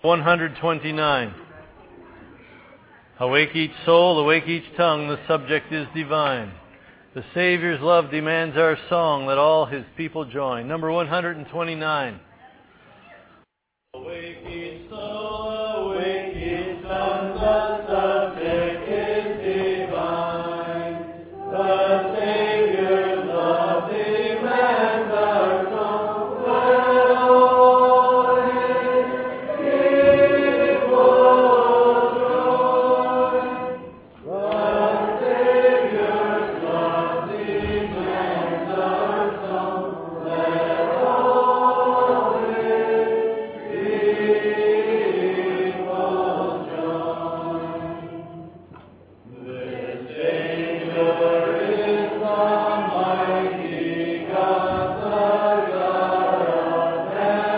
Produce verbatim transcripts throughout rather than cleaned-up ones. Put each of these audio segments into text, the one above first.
one twenty-nine. Awake each soul, awake each tongue, the subject is divine. The Savior's love demands our song, let all His people join. Number one twenty-nine. Awake each soul, awake each tongue, the subject is divine. The Savior's love demands our song, let all His people join. The Savior's love demands our song, let all His people join. This Savior is the mighty God, the God of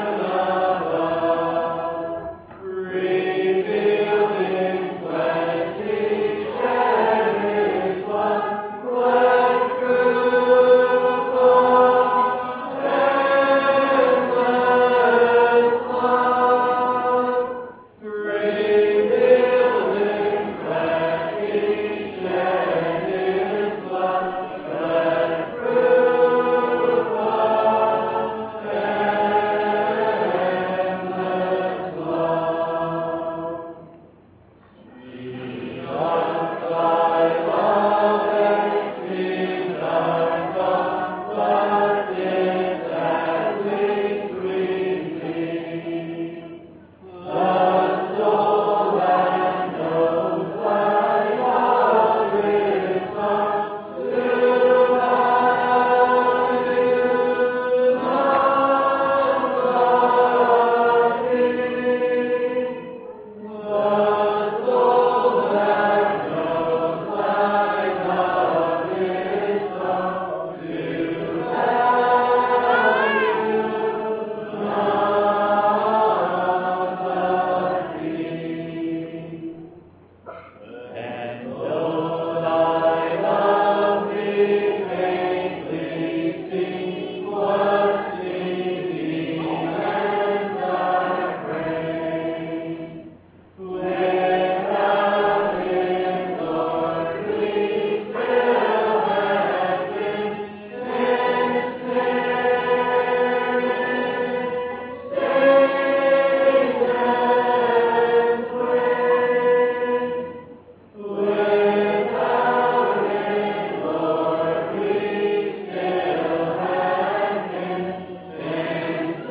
heaven above, revealed in flesh, He shed His blood, bled through the endless love. Revealed in flesh, He shed His blood, bled through the endless love. Jesus, thy love exceeds our thought, but is as we sweet thee. The soul that knows thy love is come to value none but thee. The soul that knows thy love is come to value none but thee. And though thy love be faintly seen, what need demands thy praise? Without Him, Lord, we still have been ensnared, stained and swayed. Without Him, Lord, we still have been ensnared,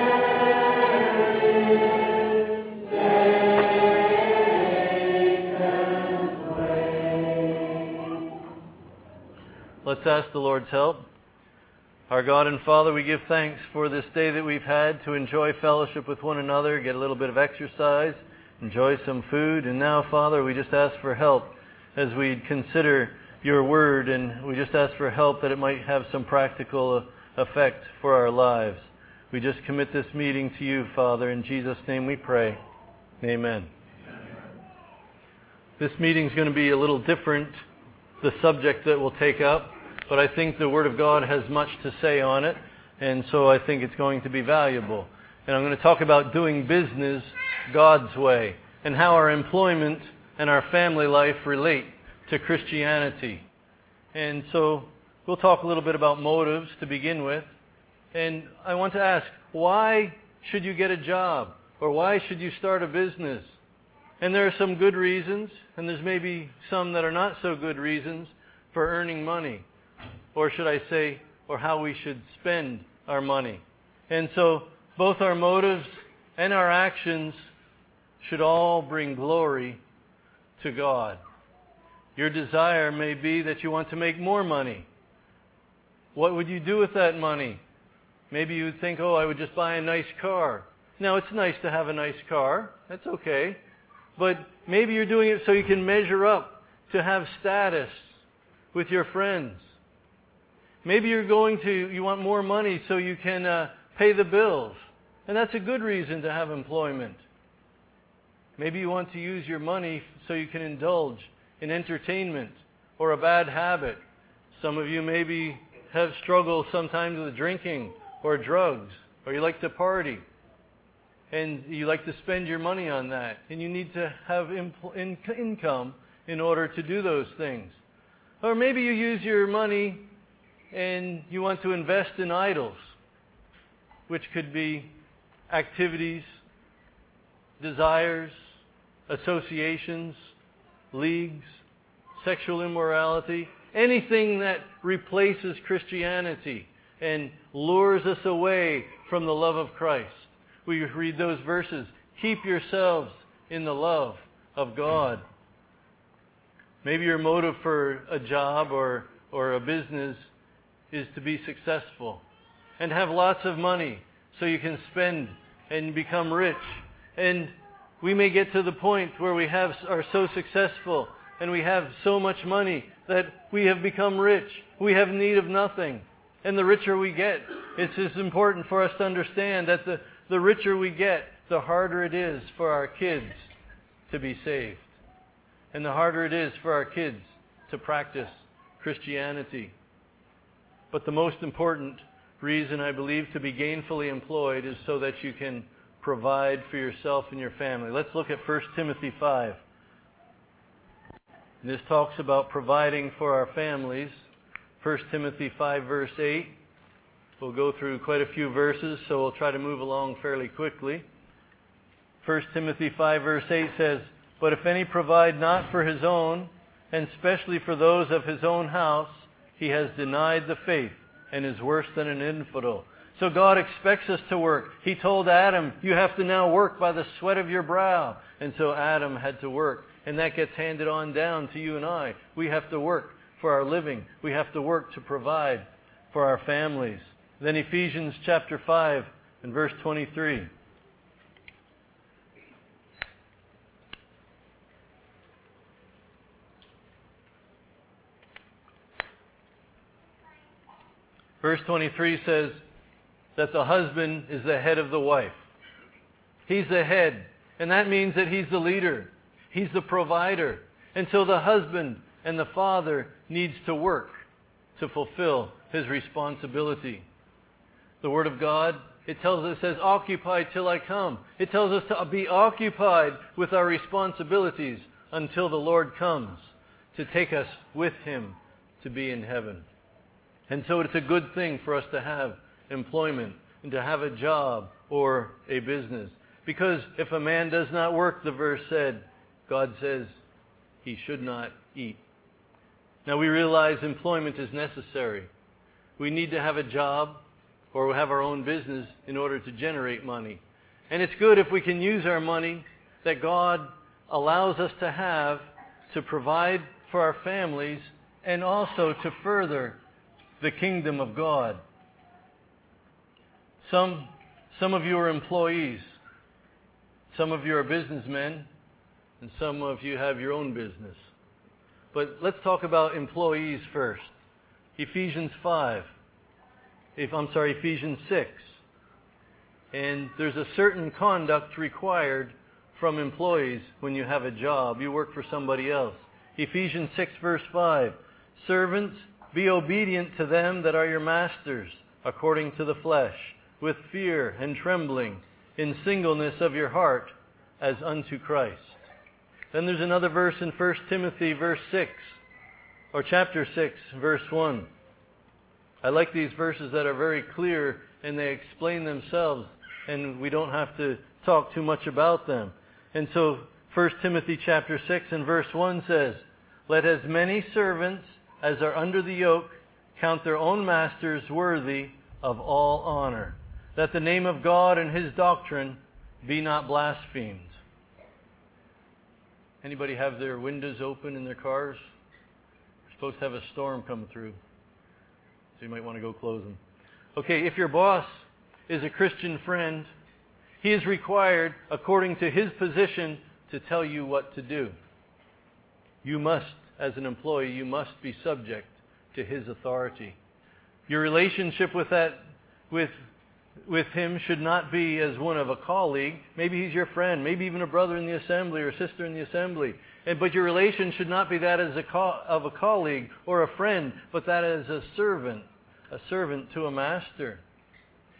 safe and swayed. Let's ask the Lord's help. Our God and Father, we give thanks for this day that we've had to enjoy fellowship with one another, get a little bit of exercise, enjoy some food. And now, Father, we just ask for help as we consider your word, and we just ask for help that it might have some practical effect for our lives. We just commit this meeting to you, Father. In Jesus' name we pray. Amen. This meeting is going to be a little different, the subject that we'll take up, but I think the Word of God has much to say on it, and so I think it's going to be valuable. And I'm going to talk about doing business God's way, and how our employment and our family life relate to Christianity. And so we'll talk a little bit about motives to begin with. And I want to ask, why should you get a job? Or why should you start a business? And there are some good reasons, and there's maybe some that are not so good reasons for earning money. Or should I say, or how we should spend our money. And so both our motives and our actions should all bring glory to God. Your desire may be that you want to make more money. What would you do with that money? Maybe you would think, oh, I would just buy a nice car. Now, it's nice to have a nice car. That's okay. But maybe you're doing it so you can measure up to have status with your friends. Maybe you're going to, you want more money so you can uh, pay the bills. And that's a good reason to have employment. Maybe you want to use your money so you can indulge in entertainment or a bad habit. Some of you maybe have struggled sometimes with drinking or drugs, or you like to party. and you like to spend your money on that, and you need to have impl- in- income in order to do those things. Or maybe you use your money and you want to invest in idols, which could be activities, desires, associations, leagues, sexual immorality, anything that replaces Christianity and lures us away from the love of Christ. We read those verses. Keep yourselves in the love of God. Maybe your motive for a job or, or a business is to be successful and have lots of money so you can spend and become rich. And we may get to the point where we have are so successful and we have so much money that we have become rich. We have need of nothing. And the richer we get, it's as important for us to understand that the, the richer we get, the harder it is for our kids to be saved. And the harder it is for our kids to practice Christianity. But the most important reason, I believe, to be gainfully employed is so that you can provide for yourself and your family. Let's look at First Timothy five. This talks about providing for our families. First Timothy five, verse eight. We'll go through quite a few verses, so we'll try to move along fairly quickly. First Timothy five, verse eight says, "But if any provide not for his own, and especially for those of his own house, he has denied the faith and is worse than an infidel." So God expects us to work. He told Adam, you have to now work by the sweat of your brow. And so Adam had to work. And that gets handed on down to you and I. We have to work for our living. We have to work to provide for our families. Then Ephesians chapter five and verse twenty-three. Verse twenty-three says that the husband is the head of the wife. He's the head. And that means that he's the leader. He's the provider. And so the husband and the father needs to work to fulfill his responsibility. The Word of God, it tells us, it says, occupy till I come. It tells us to be occupied with our responsibilities until the Lord comes to take us with Him to be in heaven. And so it's a good thing for us to have employment and to have a job or a business. Because if a man does not work, the verse said, God says he should not eat. Now we realize employment is necessary. We need to have a job or have our own business in order to generate money. And it's good if we can use our money that God allows us to have to provide for our families and also to further the kingdom of God. Some, some of you are employees. Some of you are businessmen. And some of you have your own business. But let's talk about employees first. Ephesians five. If, I'm sorry, Ephesians six. And there's a certain conduct required from employees when you have a job. You work for somebody else. Ephesians six verse five. Servants, be obedient to them that are your masters, according to the flesh, with fear and trembling, in singleness of your heart, as unto Christ. Then there's another verse in First Timothy verse six, or chapter six, verse one. I like these verses that are very clear and they explain themselves and we don't have to talk too much about them. And so First Timothy chapter six and verse one says, let as many servants as are under the yoke count their own masters worthy of all honor, that the name of God and His doctrine be not blasphemed. Anybody have their windows open in their cars? We're supposed to have a storm come through, so you might want to go close them. Okay, if your boss is a Christian friend, he is required, according to his position, to tell you what to do. You must, as an employee, you must be subject to his authority. Your relationship with that, with with him should not be as one of a colleague. Maybe he's your friend, maybe even a brother in the assembly or a sister in the assembly. And, but your relation should not be that as a co- of a colleague or a friend, but that as a servant, a servant to a master.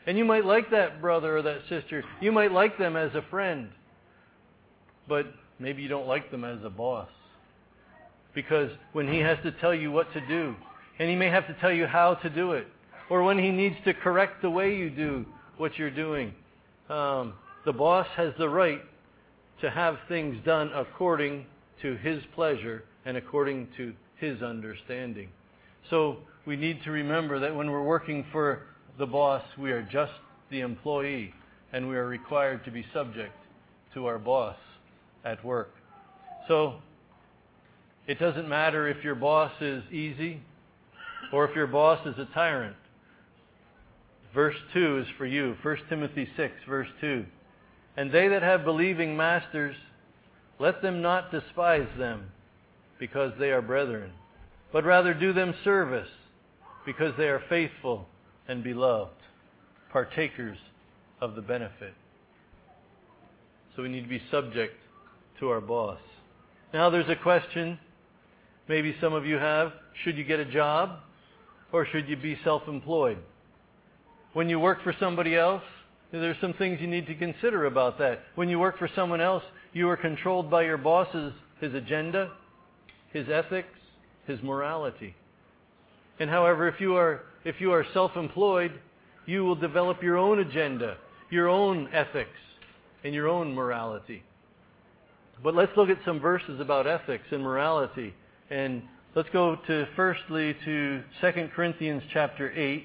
And you might like that brother or that sister. You might like them as a friend. But maybe you don't like them as a boss. Because when he has to tell you what to do, and he may have to tell you how to do it, or when he needs to correct the way you do what you're doing, um, the boss has the right to have things done according to his pleasure and according to his understanding. So we need to remember that when we're working for the boss, we are just the employee, and we are required to be subject to our boss at work. So it doesn't matter if your boss is easy or if your boss is a tyrant. Verse two is for you. First Timothy six, verse two. And they that have believing masters, let them not despise them, because they are brethren, but rather do them service, because they are faithful and beloved, partakers of the benefit. So we need to be subject to our boss. Now there's a question, maybe some of you have, should you get a job or should you be self-employed? When you work for somebody else, there's some things you need to consider about that. When you work for someone else, you are controlled by your boss's, his agenda, his ethics, his morality. And however, if you are if you are self-employed, you will develop your own agenda, your own ethics, and your own morality. But let's look at some verses about ethics and morality. And let's go to firstly to Second Corinthians chapter eight.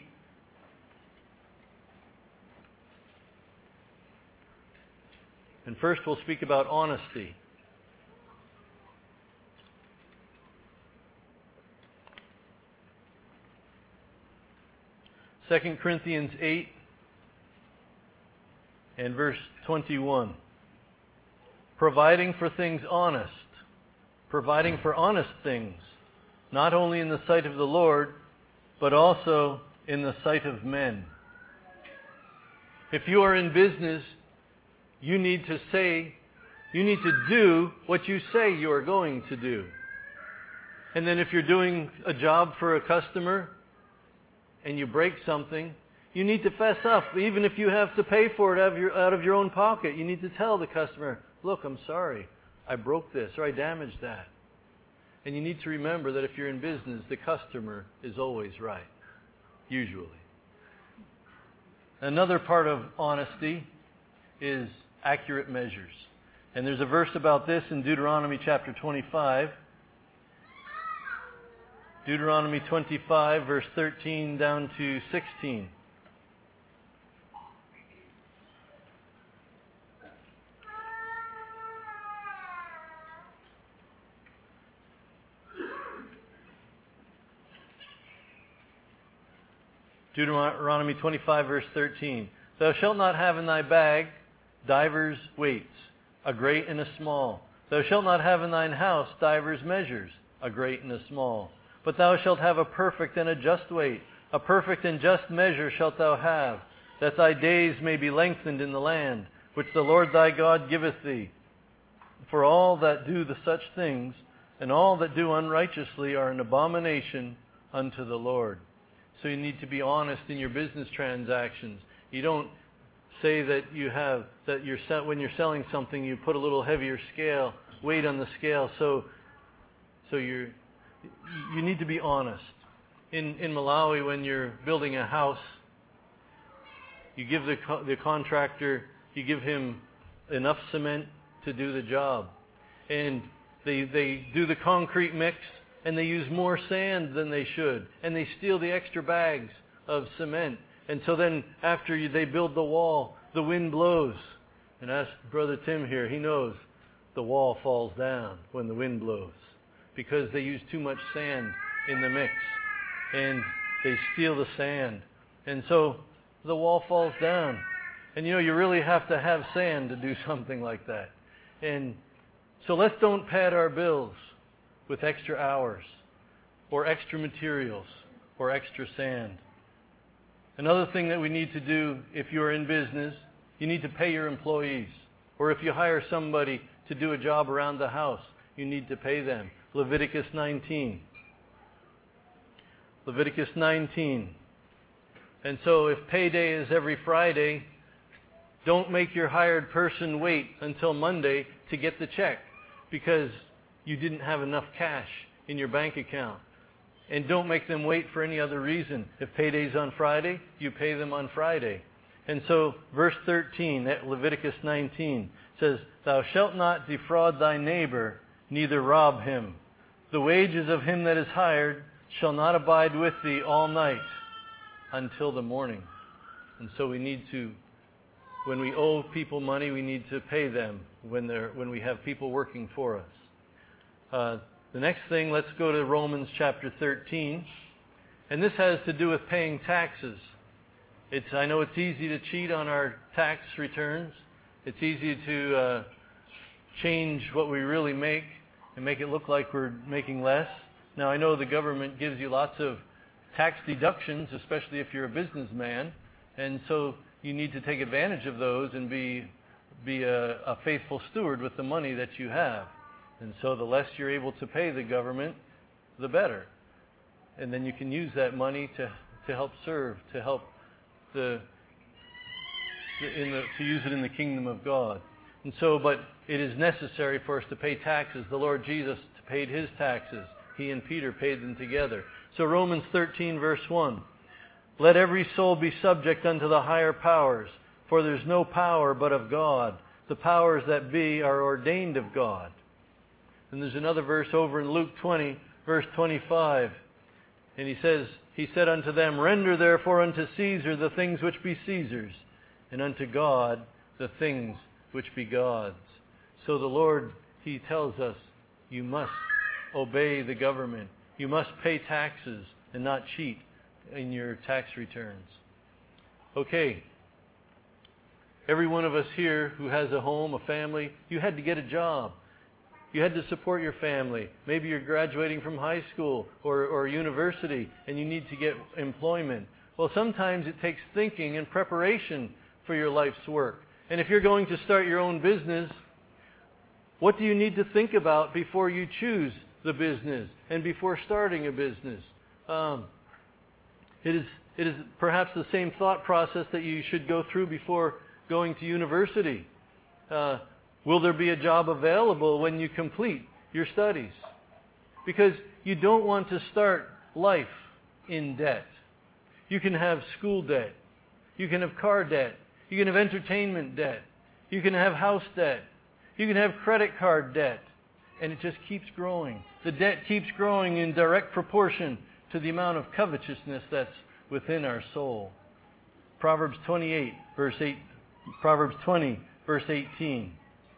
And first we'll speak about honesty. Second Corinthians eight and verse twenty-one. Providing for things honest. Providing for honest things. Not only in the sight of the Lord, but also in the sight of men. If you are in business, you need to say, you need to do what you say you are going to do. And then if you're doing a job for a customer and you break something, you need to fess up. Even if you have to pay for it out of your, out of your own pocket, you need to tell the customer, look, I'm sorry, I broke this or I damaged that. And you need to remember that if you're in business, the customer is always right, usually. Another part of honesty is accurate measures. And there's a verse about this in Deuteronomy chapter twenty-five. Deuteronomy twenty-five, verse thirteen down to sixteen. Deuteronomy twenty-five, verse thirteen. Thou shalt not have in thy bag divers weights, a great and a small. Thou shalt not have in thine house divers measures, a great and a small. But thou shalt have a perfect and a just weight. A perfect and just measure shalt thou have, that thy days may be lengthened in the land, which the Lord thy God giveth thee. For all that do the such things, and all that do unrighteously, are an abomination unto the Lord. So you need to be honest in your business transactions. You don't say that you have that you're when you're selling something, you put a little heavier scale weight on the scale. So, so you you need to be honest. In in Malawi, when you're building a house, you give the the contractor you give him enough cement to do the job, and they they do the concrete mix. And they use more sand than they should. And they steal the extra bags of cement. And so then after you, they build the wall, the wind blows. And ask Brother Tim here, he knows the wall falls down when the wind blows. Because they use too much sand in the mix. And they steal the sand. And so the wall falls down. And you know, you really have to have sand to do something like that. And so let's don't pad our bills with extra hours, or extra materials, or extra sand. Another thing that we need to do if you're in business, you need to pay your employees. Or if you hire somebody to do a job around the house, you need to pay them. Leviticus nineteen. Leviticus nineteen. And so if payday is every Friday, don't make your hired person wait until Monday to get the check because you didn't have enough cash in your bank account. And don't make them wait for any other reason. If payday's on Friday, you pay them on Friday. And so verse thirteen at Leviticus nineteen says, "Thou shalt not defraud thy neighbor, neither rob him. The wages of him that is hired shall not abide with thee all night until the morning." And so we need to, when we owe people money, we need to pay them when they're when we have people working for us. Uh, the next thing, let's go to Romans chapter thirteen. And this has to do with paying taxes. It's I know it's easy to cheat on our tax returns. It's easy to uh, change what we really make and make it look like we're making less. Now, I know the government gives you lots of tax deductions, especially if you're a businessman. And so you need to take advantage of those and be be a, a faithful steward with the money that you have. And so the less you're able to pay the government, the better. And then you can use that money to, to help serve, to help the, in the to use it in the kingdom of God. And so, but it is necessary for us to pay taxes. The Lord Jesus paid His taxes. He and Peter paid them together. So Romans thirteen verse one. "Let every soul be subject unto the higher powers, for there's no power but of God. The powers that be are ordained of God." And there's another verse over in Luke twenty, verse twenty-five. And he says, "He said unto them, Render therefore unto Caesar the things which be Caesar's, and unto God the things which be God's." So the Lord, He tells us, you must obey the government. You must pay taxes and not cheat in your tax returns. Okay. Every one of us here who has a home, a family, you had to get a job. You had to support your family. Maybe you're graduating from high school or, or university and you need to get employment. Well, sometimes it takes thinking and preparation for your life's work. And if you're going to start your own business, what do you need to think about before you choose the business and before starting a business? Um, it is it is perhaps the same thought process that you should go through before going to university. Uh, will there be a job available when you complete your studies? Because you don't want to start life in debt. You can have school debt. You can have car debt. You can have entertainment debt. You can have house debt. You can have credit card debt. And it just keeps growing. The debt keeps growing in direct proportion to the amount of covetousness that's within our soul. Proverbs twenty-eight, verse eight. Proverbs twenty, verse eighteen.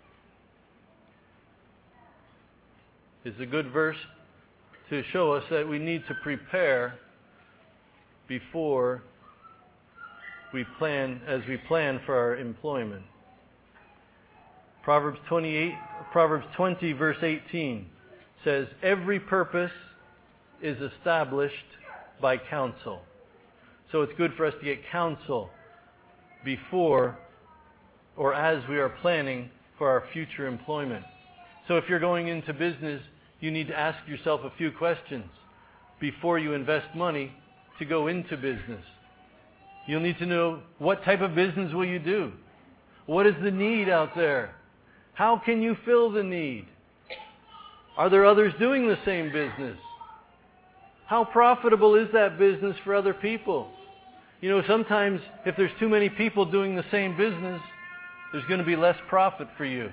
Is a good verse to show us that we need to prepare before we plan, as we plan for our employment. Proverbs twenty-eight, Proverbs twenty, verse eighteen says, "Every purpose is established by counsel." So it's good for us to get counsel before or as we are planning for our future employment. So if you're going into business, you need to ask yourself a few questions before you invest money to go into business. You'll need to know, what type of business will you do? What is the need out there? How can you fill the need? Are there others doing the same business? How profitable is that business for other people? You know, sometimes if there's too many people doing the same business, there's going to be less profit for you.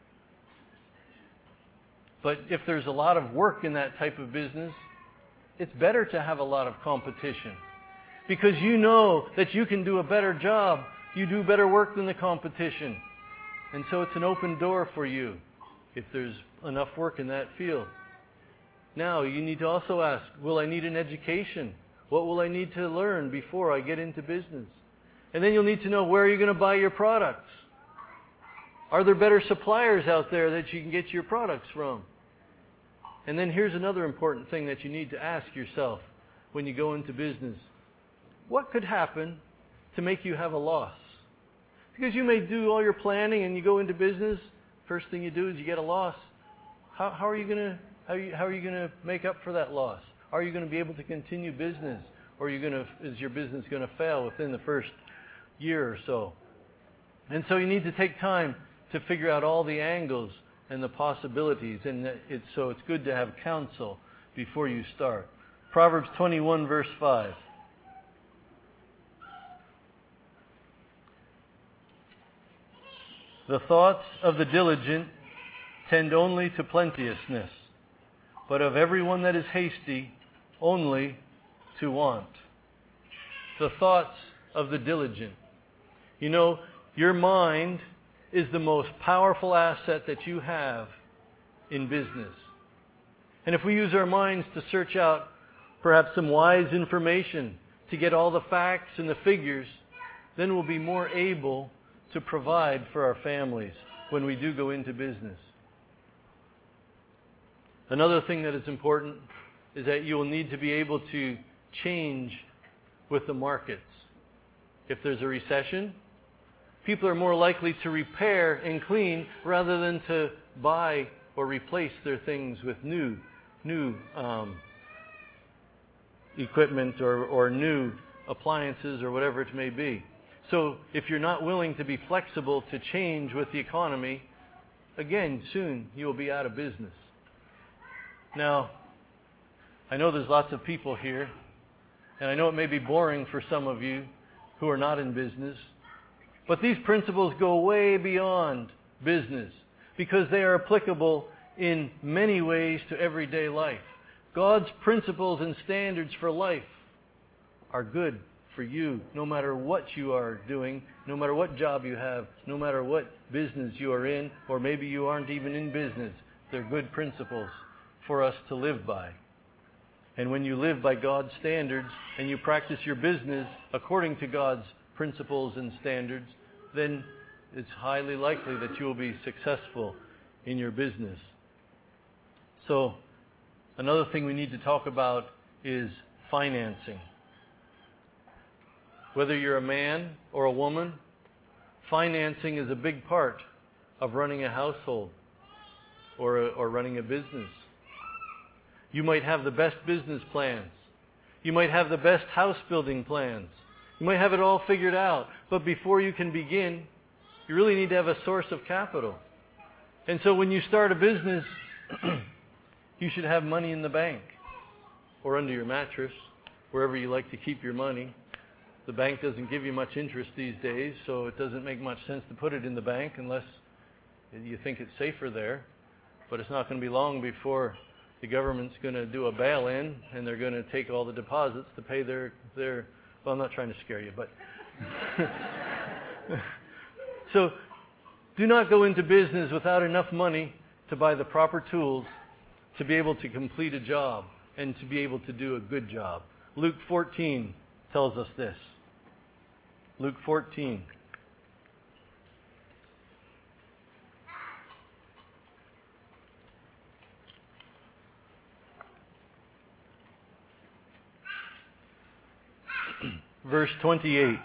But if there's a lot of work in that type of business, it's better to have a lot of competition. Because you know that you can do a better job. You do better work than the competition. And so it's an open door for you if there's enough work in that field. Now, you need to also ask, will I need an education? What will I need to learn before I get into business? And then you'll need to know, where are you going to buy your products? Are there better suppliers out there that you can get your products from? And then here's another important thing that you need to ask yourself when you go into business. What could happen to make you have a loss? Because you may do all your planning and you go into business, first thing you do is you get a loss. How, how are you going to how are you, how are you going to make up for that loss? Are you going to be able to continue business? or you're gonna, is your business going to fail within the first year or so? And so you need to take time to figure out all the angles and the possibilities. And it's, so it's good to have counsel before you start. Proverbs twenty-one, verse five. The thoughts of the diligent tend only to plenteousness, but of everyone that is hasty, only to want. The thoughts of the diligent. You know, your mind is the most powerful asset that you have in business. And if we use our minds to search out perhaps some wise information, to get all the facts and the figures, then we'll be more able to provide for our families when we do go into business. Another thing that is important is that you will need to be able to change with the markets. If there's a recession, people are more likely to repair and clean rather than to buy or replace their things with new, new um, equipment or, or new appliances or whatever it may be. So if you're not willing to be flexible to change with the economy, again, soon you will be out of business. Now, I know there's lots of people here, and I know it may be boring for some of you who are not in business, but these principles go way beyond business because they are applicable in many ways to everyday life. God's principles and standards for life are good for you, no matter what you are doing, no matter what job you have, no matter what business you are in, or maybe you aren't even in business. They're good principles for us to live by. And when you live by God's standards and you practice your business according to God's principles and standards, then it's highly likely that you will be successful in your business. So, another thing we need to talk about is financing. Whether you're a man or a woman, financing is a big part of running a household or, a, or running a business. You might have the best business plans. You might have the best house building plans. You might have it all figured out. But before you can begin, you really need to have a source of capital. And so when you start a business, you should have money in the bank or under your mattress, wherever you like to keep your money. The bank doesn't give you much interest these days, so it doesn't make much sense to put it in the bank unless you think it's safer there. But it's not going to be long before the government's going to do a bail-in, and they're going to take all the deposits to pay their, their well, I'm not trying to scare you, but... So, do not go into business without enough money to buy the proper tools to be able to complete a job and to be able to do a good job. Luke fourteen tells us this. Luke fourteen. Verse twenty-eight.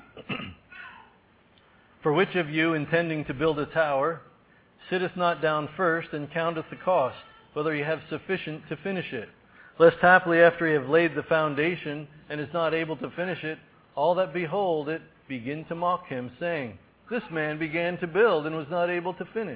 For which of you, intending to build a tower, sitteth not down first and counteth the cost, whether he have sufficient to finish it? Lest haply after he have laid the foundation and is not able to finish it, all that behold it begin to mock him, saying, This man began to build and was not able to finish.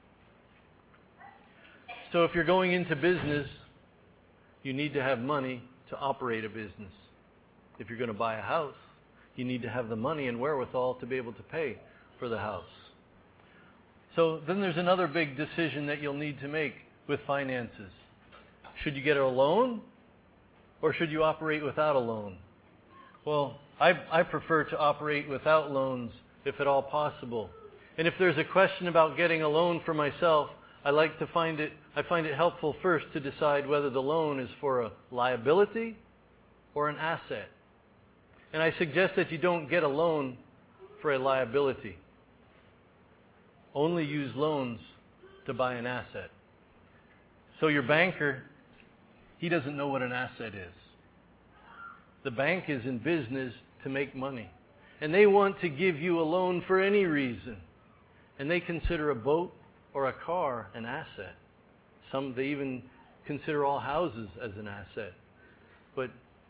So if you're going into business, you need to have money to operate a business. If you're going to buy a house, you need to have the money and wherewithal to be able to pay for the house. So then there's another big decision that you'll need to make with finances. Should you get a loan or should you operate without a loan? Well, I, I prefer to operate without loans if at all possible. And if there's a question about getting a loan for myself, I like to find it, I find it helpful first to decide whether the loan is for a liability or an asset. And I suggest that you don't get a loan for a liability. Only use loans to buy an asset. So your banker, he doesn't know what an asset is. The bank is in business to make money. And they want to give you a loan for any reason. And they consider a boat or a car an asset. Some, they even consider all houses as an asset. But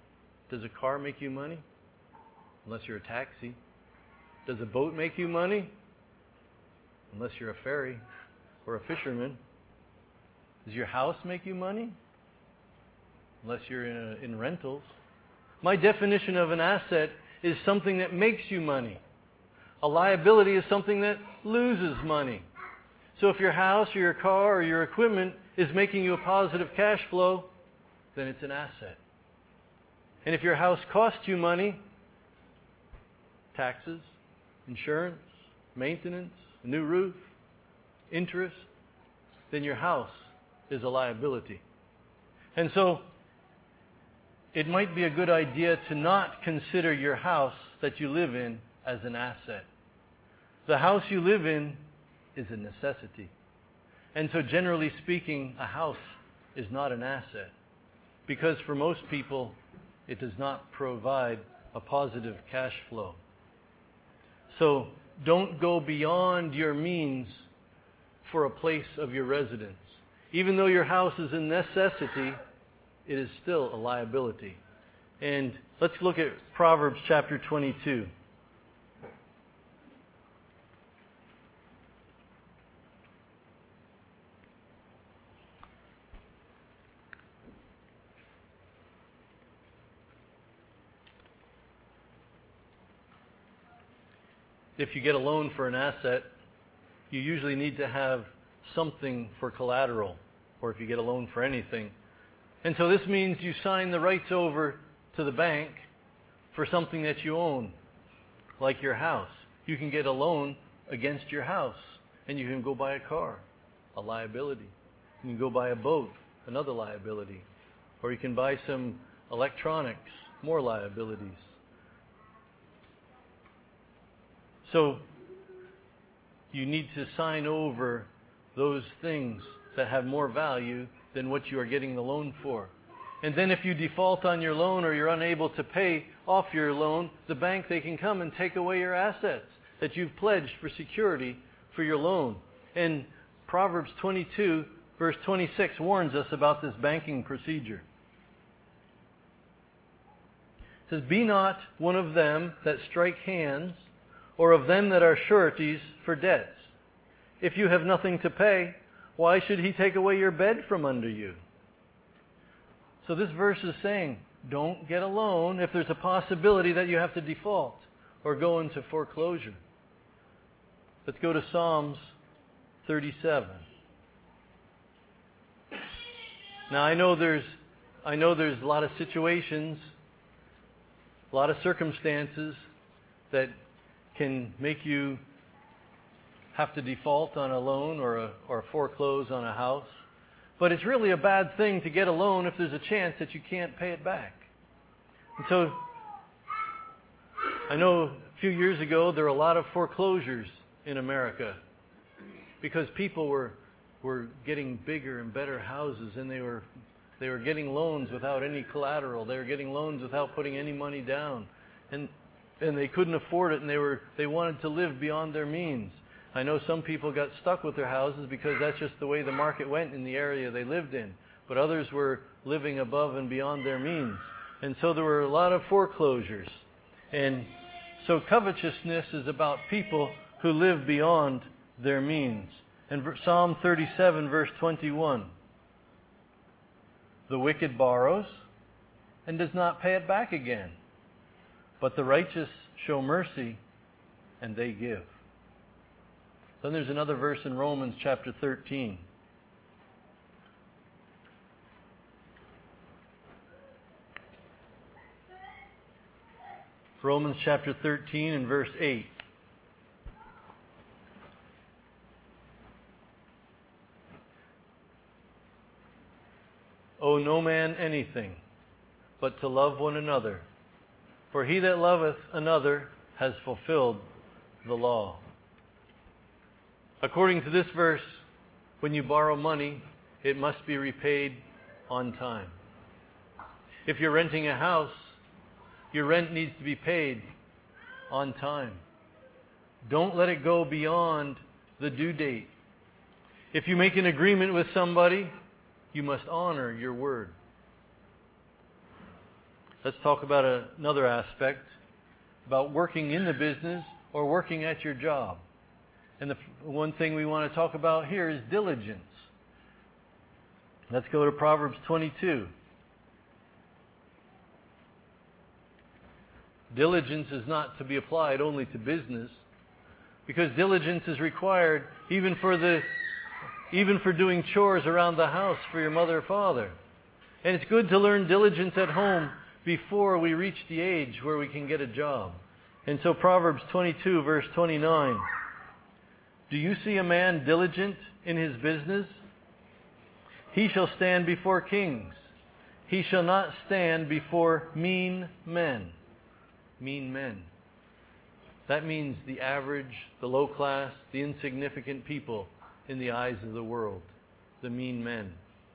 Does a car make you money? Unless you're a taxi. Does a boat make you money? Unless you're a ferry or a fisherman. Does your house make you money? Unless you're in, a, in rentals. My definition of an asset is something that makes you money. A liability is something that loses money. So if your house or your car or your equipment is making you a positive cash flow, then it's an asset. And if your house costs you money, taxes, insurance, maintenance, a new roof, interest, then your house is a liability. And so, it might be a good idea to not consider your house that you live in as an asset. The house you live in is a necessity. And so generally speaking, a house is not an asset. Because for most people, it does not provide a positive cash flow. So don't go beyond your means for a place of your residence. Even though your house is a necessity, it is still a liability. And let's look at Proverbs chapter twenty-two. If you get a loan for an asset, you usually need to have something for collateral, or if you get a loan for anything. And so this means you sign the rights over to the bank for something that you own, like your house. You can get a loan against your house, and you can go buy a car, a liability. You can go buy a boat, another liability. Or you can buy some electronics, more liabilities. So you need to sign over those things that have more value than what you are getting the loan for. And then if you default on your loan or you're unable to pay off your loan, the bank, they can come and take away your assets that you've pledged for security for your loan. And Proverbs twenty-two, verse twenty-six warns us about this banking procedure. It says, "Be not one of them that strike hands, or of them that are sureties for debts. If you have nothing to pay, why should he take away your bed from under you?" So this verse is saying, don't get a loan if there's a possibility that you have to default or go into foreclosure. Let's go to Psalms thirty-seven. Now I know there's I know there's a lot of situations, a lot of circumstances that can make you have to default on a loan or a, or foreclose on a house. But it's really a bad thing to get a loan if there's a chance that you can't pay it back. And so, I know a few years ago there were a lot of foreclosures in America because people were were getting bigger and better houses, and they were they were getting loans without any collateral. They were getting loans without putting any money down, and and they couldn't afford it, and they were they wanted to live beyond their means. I know some people got stuck with their houses because that's just the way the market went in the area they lived in. But others were living above and beyond their means. And so there were a lot of foreclosures. And so covetousness is about people who live beyond their means. And Psalm thirty-seven, verse twenty-one. "The wicked borrows and does not pay it back again. But the righteous show mercy and they give." Then there's another verse in Romans chapter thirteen. Romans chapter thirteen and verse eight. "Owe no man anything, but to love one another. For he that loveth another has fulfilled the law." According to this verse, when you borrow money, it must be repaid on time. If you're renting a house, your rent needs to be paid on time. Don't let it go beyond the due date. If you make an agreement with somebody, you must honor your word. let's talk about a, another aspect, about working in the business or working at your job. And the one thing we want to talk about here is diligence. Let's go to Proverbs twenty-two. Diligence is not to be applied only to business, because diligence is required even for the even for doing chores around the house for your mother or father. And it's good to learn diligence at home before we reach the age where we can get a job. And so Proverbs twenty-two, verse twenty-nine. Do you see a man diligent in his business? He shall stand before kings. He shall not stand before mean men. Mean men. That means the average, the low class, the insignificant people in the eyes of the world. The mean men.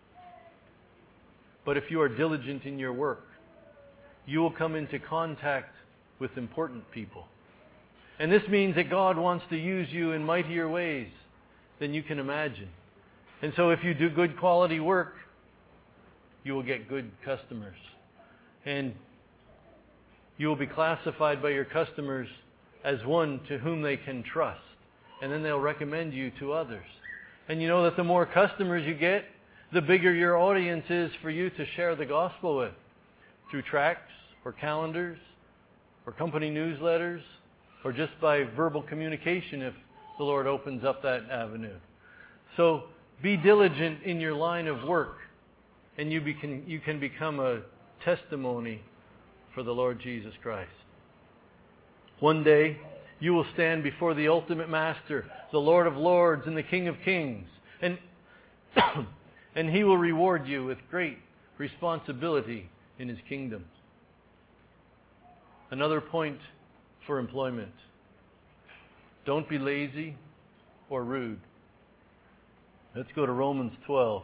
But if you are diligent in your work, you will come into contact with important people. And this means that God wants to use you in mightier ways than you can imagine. And so if you do good quality work, you will get good customers. And you will be classified by your customers as one to whom they can trust. And then they'll recommend you to others. And you know that the more customers you get, the bigger your audience is for you to share the gospel with. Through tracts or calendars or company newsletters or just by verbal communication if the Lord opens up that avenue. So be diligent in your line of work, and you, be, can, you can become a testimony for the Lord Jesus Christ. One day, you will stand before the ultimate Master, the Lord of Lords and the King of Kings, and, and He will reward you with great responsibility in His kingdom. Another point for employment. Don't be lazy or rude. Let's go to Romans twelve.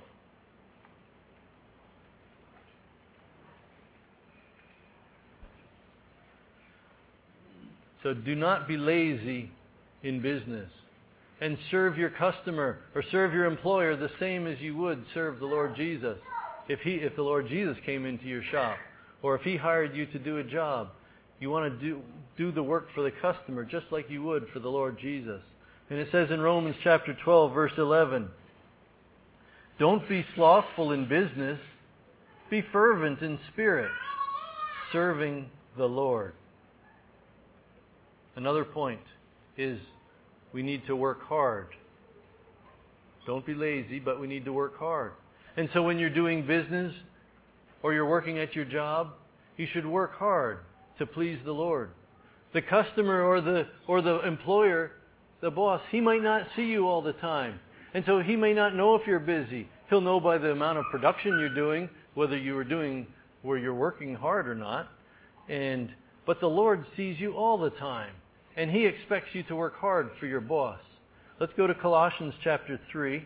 So do not be lazy in business, and serve your customer or serve your employer the same as you would serve the Lord Jesus. If he, if the Lord Jesus came into your shop, or if He hired you to do a job, you want to do, do the work for the customer just like you would for the Lord Jesus. And it says in Romans chapter twelve, verse eleven, don't be slothful in business, be fervent in spirit, serving the Lord. Another point is we need to work hard. Don't be lazy, but we need to work hard. And so when you're doing business or you're working at your job, you should work hard to please the Lord. The customer or the or the employer, the boss, he might not see you all the time. And so he may not know if you're busy. He'll know by the amount of production you're doing, whether you are doing where you're working hard or not. And but the Lord sees you all the time. And He expects you to work hard for your boss. Let's go to Colossians chapter three.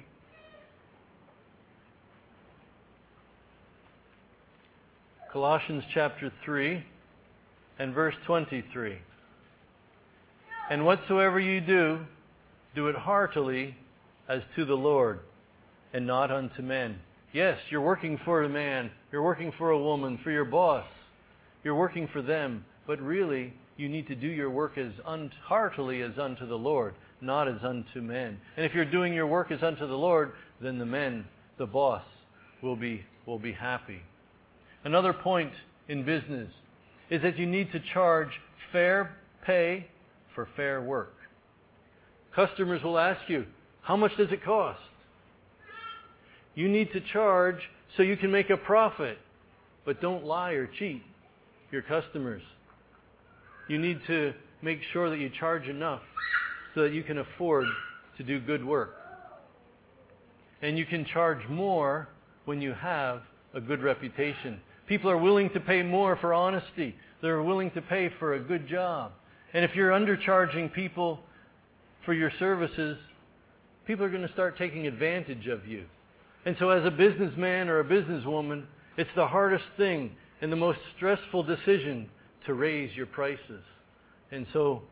Colossians chapter three and verse twenty-three. And whatsoever you do, do it heartily as to the Lord, and not unto men. Yes, you're working for a man, you're working for a woman, for your boss. You're working for them, but really you need to do your work as un- heartily as unto the Lord, not as unto men. And if you're doing your work as unto the Lord, then the men, the boss, will be will be happy. Another point in business is that you need to charge fair pay for fair work. Customers will ask you, how much does it cost? You need to charge so you can make a profit, but don't lie or cheat your customers. You need to make sure that you charge enough so that you can afford to do good work. And you can charge more when you have a good reputation. People are willing to pay more for honesty. They're willing to pay for a good job. And if you're undercharging people for your services, people are going to start taking advantage of you. And so as a businessman or a businesswoman, it's the hardest thing and the most stressful decision to raise your prices. And so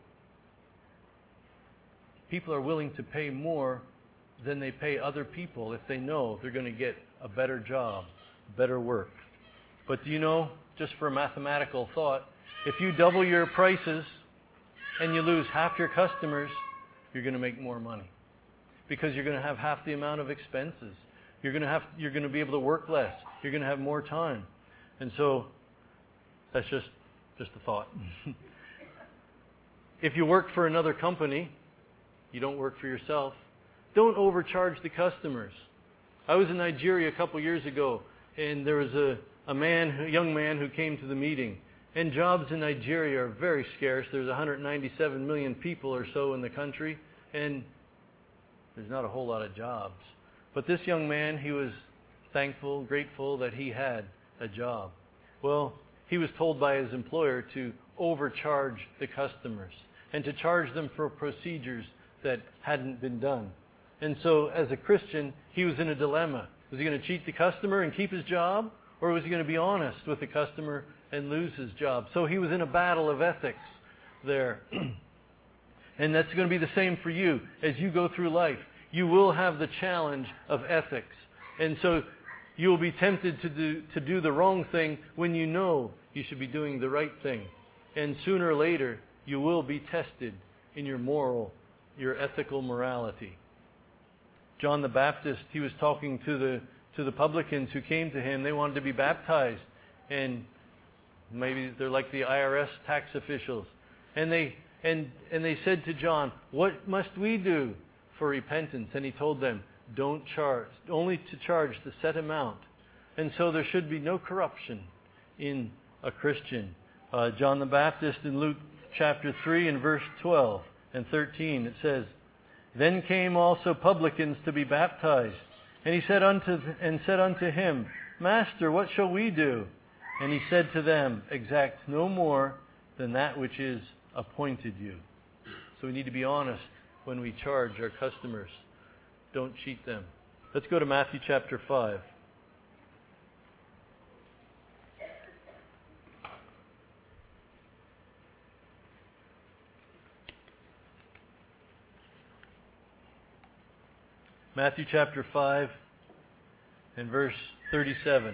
people are willing to pay more than they pay other people if they know they're going to get a better job, better work. But do you know, just for a mathematical thought, if you double your prices and you lose half your customers, you're going to make more money because you're going to have half the amount of expenses. You're going to have, you're going to be able to work less. You're going to have more time. And so that's just, just a thought. If you work for another company, you don't work for yourself. Don't overcharge the customers. I was in Nigeria a couple years ago, and there was a, a man, a young man who came to the meeting. And jobs in Nigeria are very scarce. There's one hundred ninety-seven million people or so in the country, and there's not a whole lot of jobs. But this young man, he was thankful, grateful that he had a job. Well, he was told by his employer to overcharge the customers and to charge them for procedures that hadn't been done. And so, as a Christian, he was in a dilemma. Was he going to cheat the customer and keep his job? Or was he going to be honest with the customer and lose his job? So he was in a battle of ethics there. And that's going to be the same for you as you go through life. You will have the challenge of ethics. And so you will be tempted to do, to do the wrong thing when you know you should be doing the right thing. And sooner or later, you will be tested in your moral, your ethical morality. John the Baptist, he was talking to the to the publicans who came to him. They wanted to be baptized. And maybe they're like the I R S tax officials. And they and and they said to John, "What must we do for repentance?" And he told them, "Don't charge, only to charge the set amount." And so there should be no corruption in a Christian. Uh, John the Baptist in Luke chapter three and verse twelve and thirteen, it says, "Then came also publicans to be baptized. And he said unto th- and said unto him, Master, what shall we do? And he said to them, Exact no more than that which is appointed you." So we need to be honest when we charge our customers. Don't cheat them. Let's go to Matthew chapter five. Matthew chapter five and verse thirty-seven.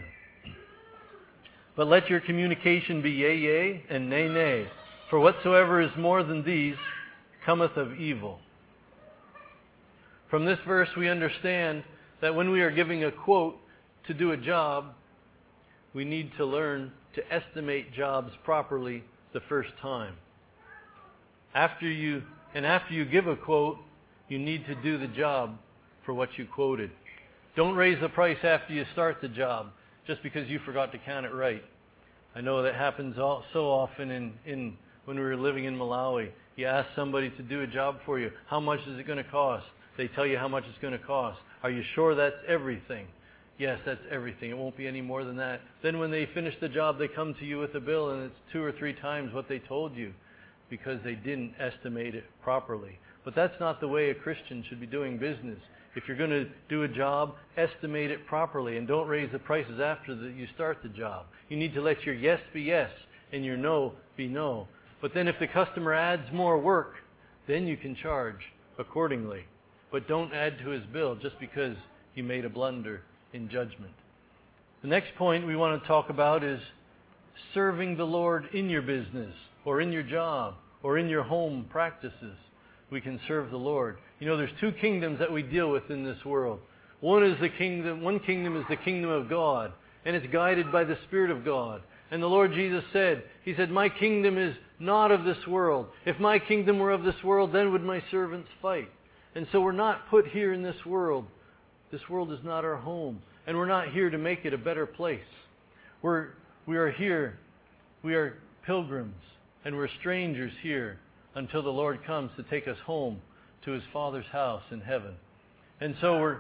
"But let your communication be yea, yea, and nay, nay. For whatsoever is more than these cometh of evil." From this verse we understand that when we are giving a quote to do a job, we need to learn to estimate jobs properly the first time. After you, and after you give a quote, you need to do the job for what you quoted. Don't raise the price after you start the job just because you forgot to count it right. I know that happens all, so often in, in when we were living in Malawi. You ask somebody to do a job for you. How much is it going to cost? They tell you how much it's going to cost. Are you sure that's everything? Yes, that's everything. It won't be any more than that. Then when they finish the job, they come to you with a bill and it's two or three times what they told you because they didn't estimate it properly. But that's not the way a Christian should be doing business. If you're going to do a job, estimate it properly and don't raise the prices after the, you start the job. You need to let your yes be yes and your no be no. But then if the customer adds more work, then you can charge accordingly. But don't add to his bill just because you made a blunder in judgment. The next point we want to talk about is serving the Lord in your business or in your job or in your home practices. We can serve the Lord. You know, there's two kingdoms that we deal with in this world. One is the kingdom, one kingdom is the kingdom of God, and it's guided by the Spirit of God. And the Lord Jesus said, He said, "My kingdom is not of this world. If my kingdom were of this world, then would my servants fight." And so we're not put here in this world. This world is not our home. And we're not here to make it a better place. We're, we are here, we are pilgrims, and we're strangers here until the Lord comes to take us home to His Father's house in heaven. And so we're,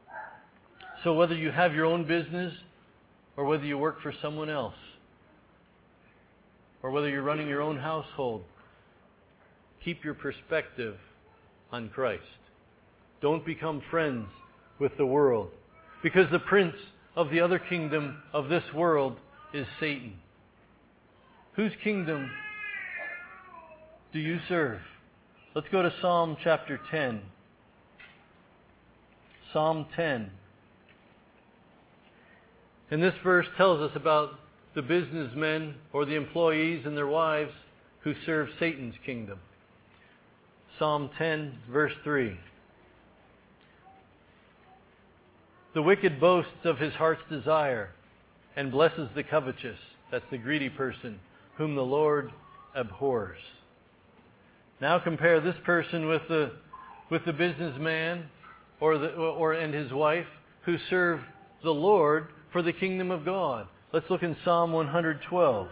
so whether you have your own business or whether you work for someone else or whether you're running your own household, keep your perspective on Christ. Don't become friends with the world, because the prince of the other kingdom of this world is Satan. Whose kingdom do you serve? Let's go to Psalm chapter ten. Psalm ten. And this verse tells us about the businessmen or the employees and their wives who serve Satan's kingdom. Psalm ten, verse three. The wicked boasts of his heart's desire and blesses the covetous, that's the greedy person, whom the Lord abhors. Now compare this person with the with the businessman or the or and his wife who serve the Lord for the kingdom of God. Let's look in Psalm one twelve.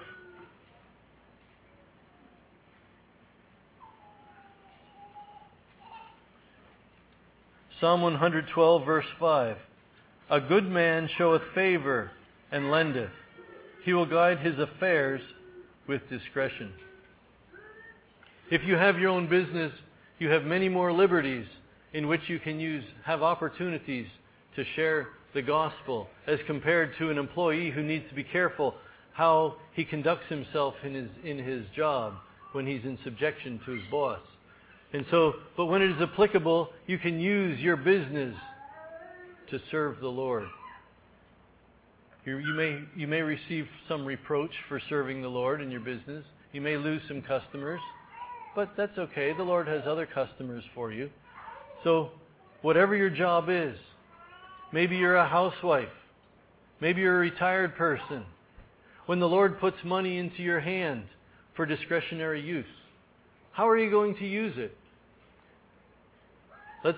Psalm one twelve, verse five. A good man showeth favor and lendeth. He will guide his affairs with discretion. If you have your own business, you have many more liberties in which you can use, have opportunities to share the gospel as compared to an employee who needs to be careful how he conducts himself in his, in his job when he's in subjection to his boss. And so, but when it is applicable, you can use your business to serve the Lord. You, you may you may receive some reproach for serving the Lord in your business. You may lose some customers, but that's okay. The Lord has other customers for you. So, whatever your job is, maybe you're a housewife, maybe you're a retired person. When the Lord puts money into your hand for discretionary use, how are you going to use it? Let's.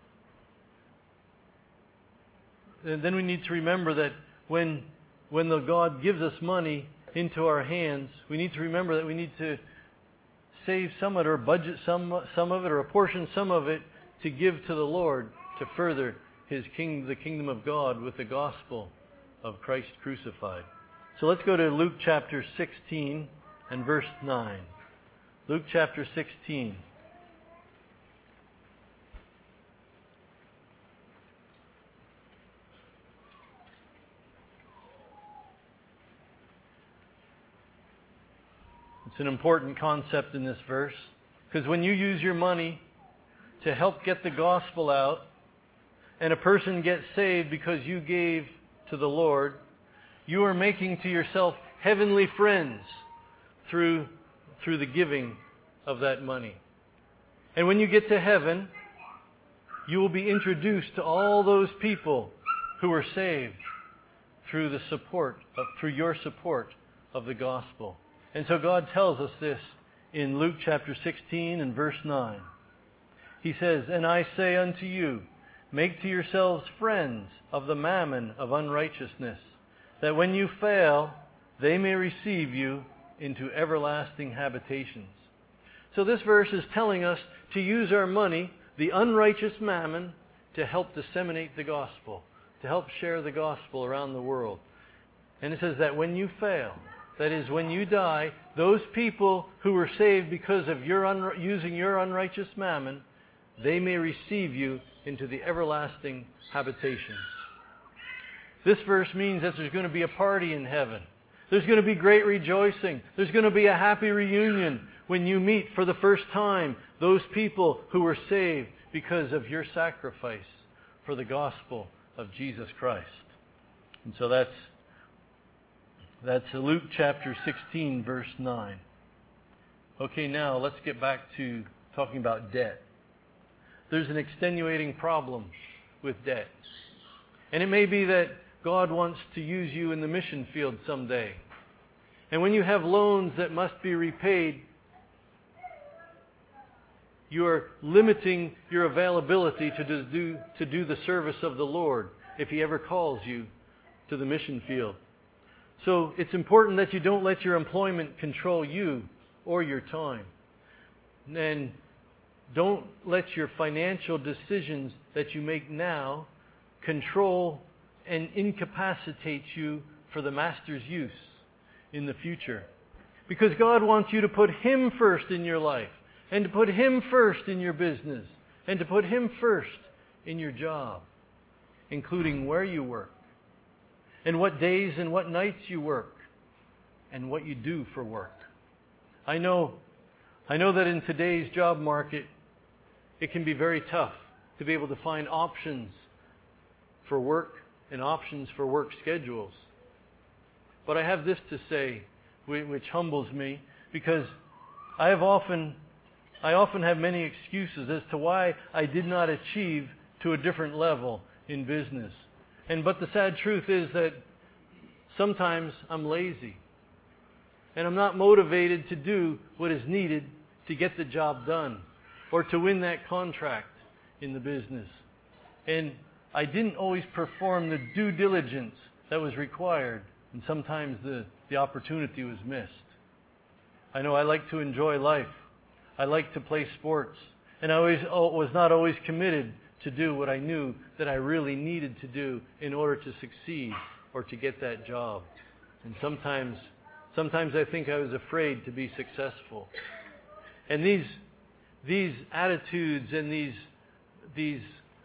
And then we need to remember that when when the God gives us money into our hands, we need to remember that we need to save some of it or budget some some of it or apportion some of it to give to the Lord to further His king, the kingdom of God with the gospel of Christ crucified. So let's go to Luke chapter sixteen and verse nine. Luke chapter sixteen. It's an important concept in this verse, because when you use your money to help get the gospel out, and a person gets saved because you gave to the Lord, you are making to yourself heavenly friends through, through the giving of that money. And when you get to heaven, you will be introduced to all those people who were saved through the support of, through your support of the gospel. And so God tells us this in Luke chapter sixteen and verse nine. He says, "And I say unto you, make to yourselves friends of the mammon of unrighteousness, that when you fail, they may receive you into everlasting habitations." So this verse is telling us to use our money, the unrighteous mammon, to help disseminate the gospel, to help share the gospel around the world. And it says that when you fail, that is, when you die, those people who were saved because of your un- using your unrighteous mammon, they may receive you into the everlasting habitations. This verse means that there's going to be a party in heaven. There's going to be great rejoicing. There's going to be a happy reunion when you meet for the first time those people who were saved because of your sacrifice for the gospel of Jesus Christ. And so that's that's Luke chapter sixteen, verse nine. Okay, now let's get back to talking about debt. There's an extenuating problem with debt. And it may be that God wants to use you in the mission field someday. And when you have loans that must be repaid, you are limiting your availability to do, to do the service of the Lord if He ever calls you to the mission field. So it's important that you don't let your employment control you or your time. And don't let your financial decisions that you make now control and incapacitate you for the Master's use in the future. Because God wants you to put Him first in your life, and to put Him first in your business, and to put Him first in your job, including where you work, and what days and what nights you work, and what you do for work. I know, I know that in today's job market, it can be very tough to be able to find options for work and options for work schedules. But I have this to say, which humbles me, because I have often, I often have many excuses as to why I did not achieve to a different level in business. And but the sad truth is that sometimes I'm lazy. And I'm not motivated to do what is needed to get the job done or to win that contract in the business. And I didn't always perform the due diligence that was required. And sometimes the, the opportunity was missed. I know I like to enjoy life. I like to play sports. And I always, was not always committed to do what I knew that I really needed to do in order to succeed or to get that job. And sometimes, sometimes I think I was afraid to be successful. And these, these attitudes and these, these,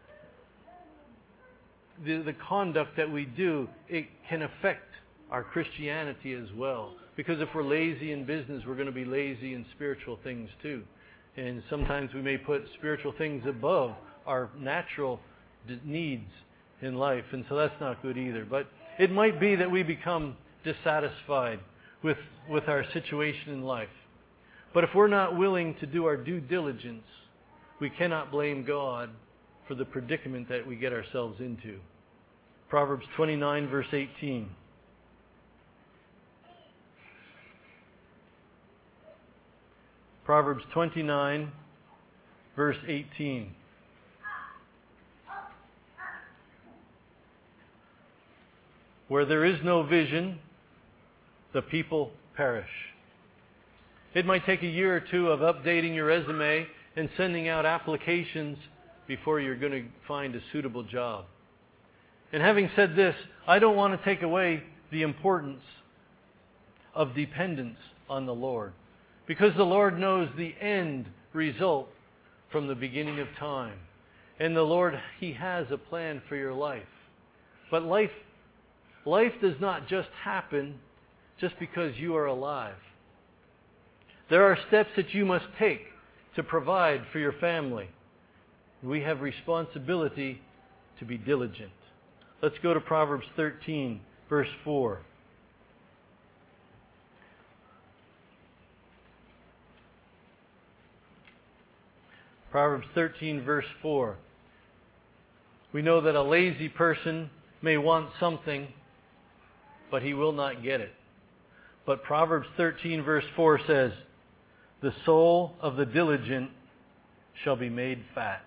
the, the conduct that we do, it can affect our Christianity as well. Because if we're lazy in business, we're going to be lazy in spiritual things too. And sometimes we may put spiritual things above our natural needs in life. And so that's not good either. But it might be that we become dissatisfied with, with our situation in life. But if we're not willing to do our due diligence, we cannot blame God for the predicament that we get ourselves into. Proverbs twenty-nine, verse eighteen. Proverbs twenty-nine, verse eighteen. Where there is no vision, the people perish. It might take a year or two of updating your resume and sending out applications before you're going to find a suitable job. And having said this, I don't want to take away the importance of dependence on the Lord. Because the Lord knows the end result from the beginning of time. And the Lord, He has a plan for your life. But life, life does not just happen just because you are alive. There are steps that you must take to provide for your family. We have responsibility to be diligent. Let's go to Proverbs thirteen, verse four. Proverbs thirteen, verse four. We know that a lazy person may want something, but he will not get it. But Proverbs thirteen, verse four says, "The soul of the diligent shall be made fat."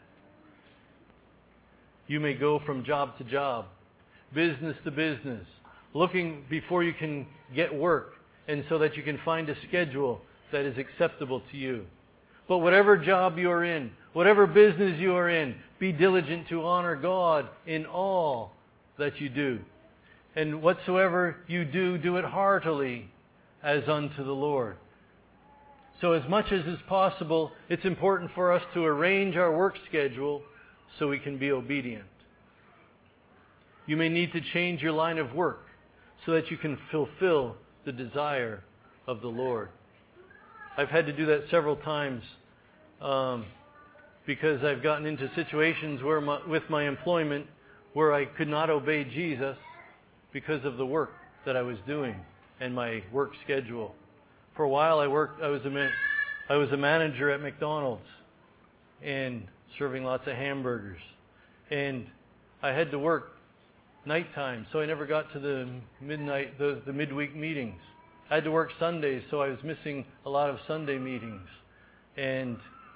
You may go from job to job, business to business, looking before you can get work, and so that you can find a schedule that is acceptable to you. But whatever job you are in, whatever business you are in, be diligent to honor God in all that you do. And whatsoever you do, do it heartily as unto the Lord. So as much as is possible, it's important for us to arrange our work schedule so we can be obedient. You may need to change your line of work so that you can fulfill the desire of the Lord. I've had to do that several times um, because I've gotten into situations where my, with my employment where I could not obey Jesus because of the work that I was doing and my work schedule. For a while, I worked. I was a man, I was a manager at McDonald's and serving lots of hamburgers, and I had to work nighttime, so I never got to the midnight, the, the midweek meetings. I had to work Sundays, so I was missing a lot of Sunday meetings, and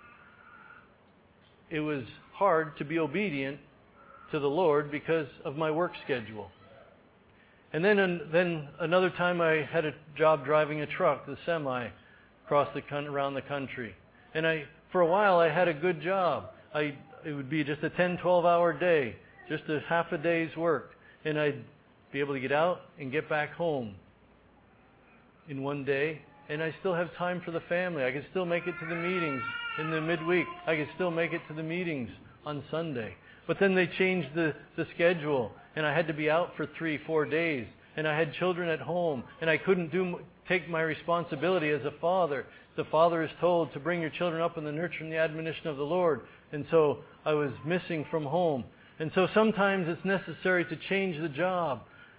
it was hard to be obedient to the Lord because of my work schedule. And then, and then another time I had a job driving a truck, the semi, across the around the country. And I, for a while, I had a good job. I, it would be just a ten, twelve hour day, just a half a day's work. And I'd be able to get out and get back home in one day. And I still have time for the family. I could still make it to the meetings in the midweek. I could still make it to the meetings on Sunday. But then they changed the, the schedule, and I had to be out for three, four days. And I had children at home, and I couldn't do take my responsibility as a father. The father is told to bring your children up in the nurture and the admonition of the Lord. And so I was missing from home. And so sometimes it's necessary to change the job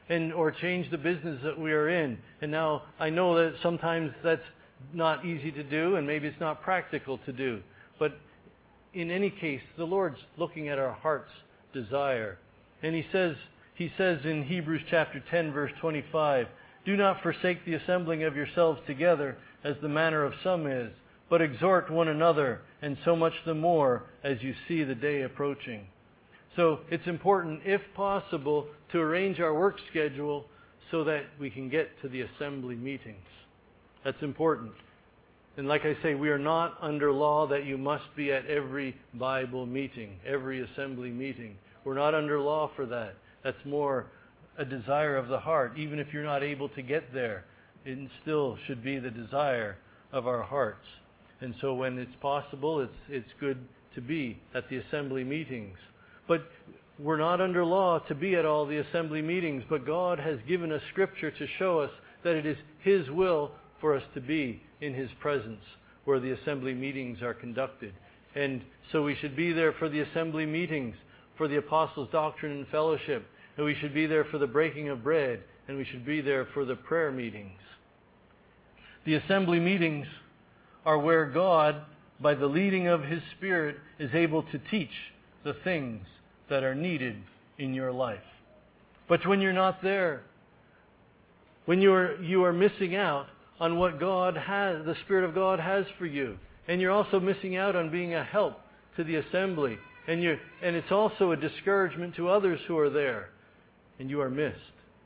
and or change the business that we are in. And now I know that sometimes that's not easy to do, and maybe it's not practical to do. But in any case, the Lord's looking at our heart's desire. And He says, He says in Hebrews chapter ten, verse twenty-five, "Do not forsake the assembling of yourselves together, as the manner of some is, but exhort one another, and so much the more as you see the day approaching." So it's important, if possible, to arrange our work schedule so that we can get to the assembly meetings. That's important. And like I say, we are not under law that you must be at every Bible meeting, every assembly meeting. We're not under law for that. That's more a desire of the heart. Even if you're not able to get there, it still should be the desire of our hearts. And so when it's possible, it's it's good to be at the assembly meetings. But we're not under law to be at all the assembly meetings, but God has given us Scripture to show us that it is His will for us to be in His presence where the assembly meetings are conducted. And so we should be there for the assembly meetings, for the Apostles' Doctrine and Fellowship, and we should be there for the breaking of bread, and we should be there for the prayer meetings. The assembly meetings are where God, by the leading of His Spirit, is able to teach the things that are needed in your life. But when you're not there, when you are you are missing out on what God has, the Spirit of God has for you, and you're also missing out on being a help to the assembly, and you and it's also a discouragement to others who are there, and you are missed.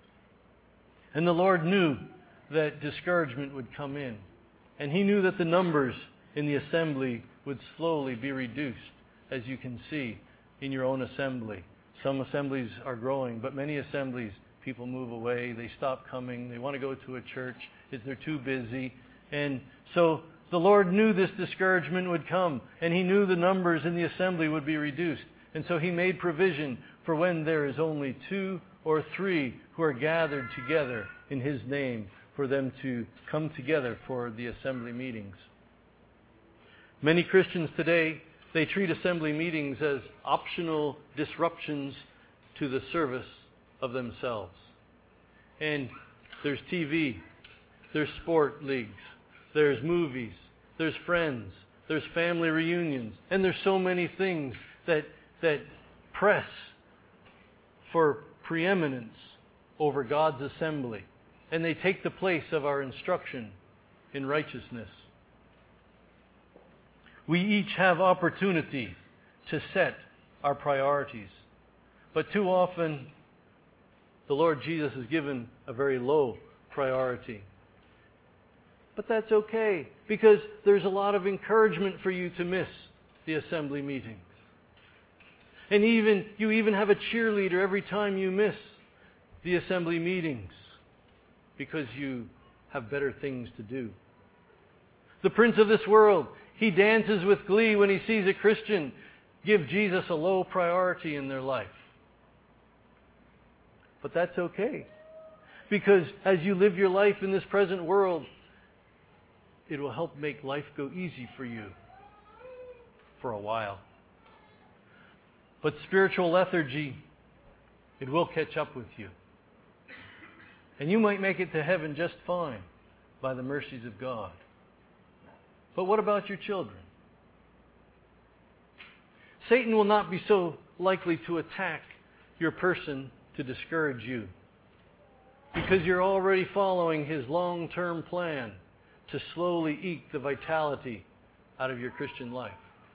And the Lord knew that discouragement would come in, and He knew that the numbers in the assembly would slowly be reduced, as you can see in your own assembly. Some assemblies are growing, but many assemblies, people move away, they stop coming, they want to go to a church, they're too busy. And so the Lord knew this discouragement would come, and He knew the numbers in the assembly would be reduced. And so He made provision for when there is only two or three who are gathered together in His name, for them to come together for the assembly meetings. Many Christians today, they treat assembly meetings as optional disruptions to the service of themselves. And there's T V, there's sport leagues, there's movies, there's friends, there's family reunions, and there's so many things that that press for preeminence over God's assembly. And they take the place of our instruction in righteousness. We each have opportunity to set our priorities. But too often, the Lord Jesus is given a very low priority. But that's okay, because there's a lot of encouragement for you to miss the assembly meetings. And even you even have a cheerleader every time you miss the assembly meetings, because you have better things to do. The prince of this world, he dances with glee when he sees a Christian give Jesus a low priority in their life. But that's okay, because as you live your life in this present world, it will help make life go easy for you for a while. But spiritual lethargy, it will catch up with you. And you might make it to heaven just fine by the mercies of God. But what about your children? Satan will not be so likely to attack your person to discourage you, because you're already following his long-term plan to slowly eke the vitality out of your Christian life.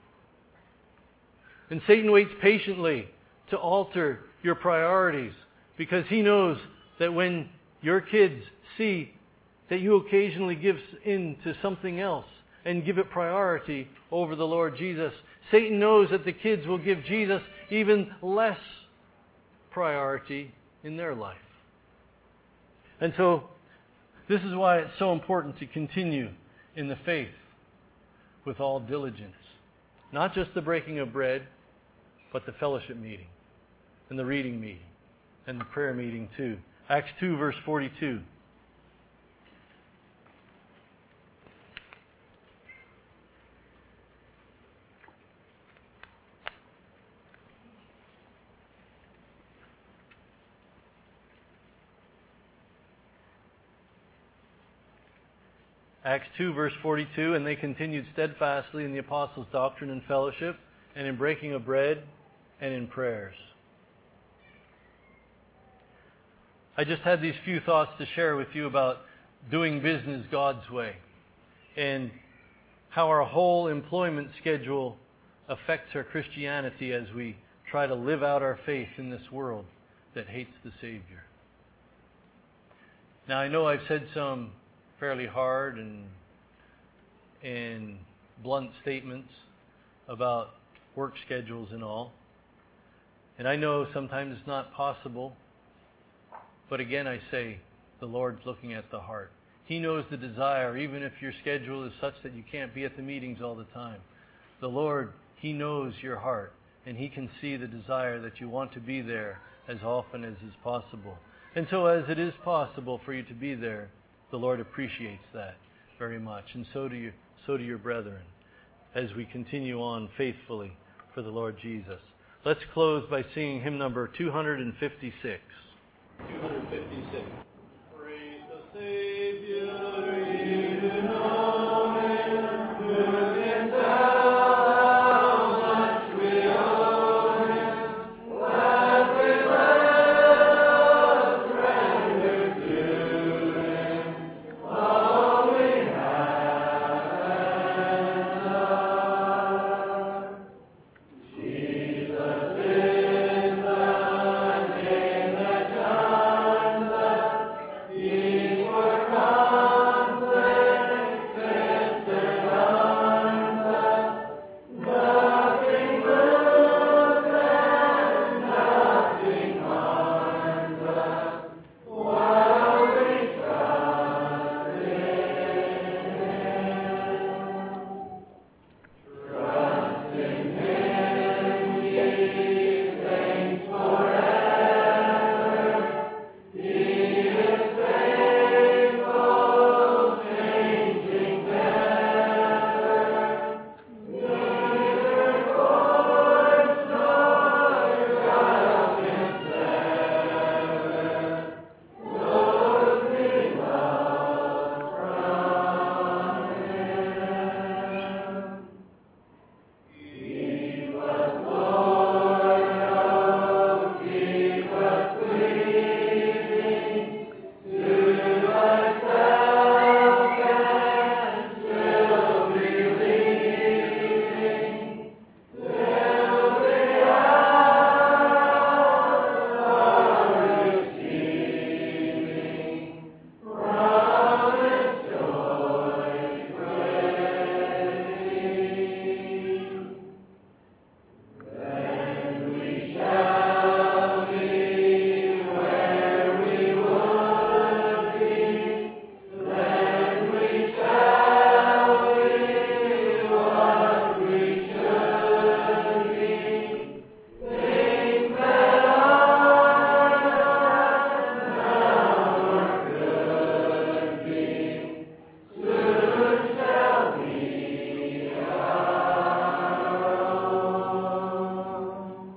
And Satan waits patiently to alter your priorities, because he knows that when your kids see that you occasionally give in to something else and give it priority over the Lord Jesus, Satan knows that the kids will give Jesus even less priority in their life. And so, this is why it's so important to continue in the faith with all diligence. Not just the breaking of bread, but the fellowship meeting, and the reading meeting, and the prayer meeting too. Acts two, verse forty-two. Acts two, verse forty-two, and they continued steadfastly in the apostles' doctrine and fellowship, and in breaking of bread, and in prayers. I just had these few thoughts to share with you about doing business God's way, and how our whole employment schedule affects our Christianity as we try to live out our faith in this world that hates the Savior. Now, I know I've said some fairly hard and and blunt statements about work schedules and all. And I know sometimes it's not possible. But again, I say, the Lord's looking at the heart. He knows the desire, even if your schedule is such that you can't be at the meetings all the time. The Lord, He knows your heart, and He can see the desire that you want to be there as often as is possible. And so as it is possible for you to be there, the Lord appreciates that very much. And so do you, so do your brethren, as we continue on faithfully for the Lord Jesus. Let's close by singing hymn number two fifty-six. two fifty-six. Praise the Savior, you know Him, who can tell much we owe Him, what we let us render to Him, all we have and are. Jesus is the name that shines us, He's for conflict, sister guides us, nothing moves and nothing harms us, while we trust in Him. Trust in Him, give thanks forever. He is faithful, changing never. Neither cords nor guile can sever those we love from Him. Keep us, Lord, oh, keep us cleaving to Thyself and still believing till the hour of receiving promised joy great. Then we shall be where we would be. Then we shall be what we should be. Things that are not now or could be soon shall be our own.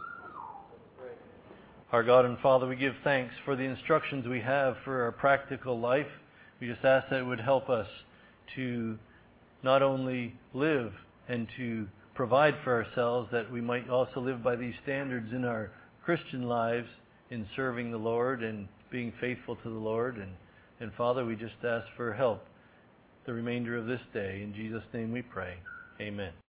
Our God and Father, we give thanks for the instructions we have for our practical life. We just ask that it would help us to not only live and to provide for ourselves, that we might also live by these standards in our Christian lives in serving the Lord and being faithful to the Lord. And, and Father, we just ask for help the remainder of this day. In Jesus' name we pray. Amen.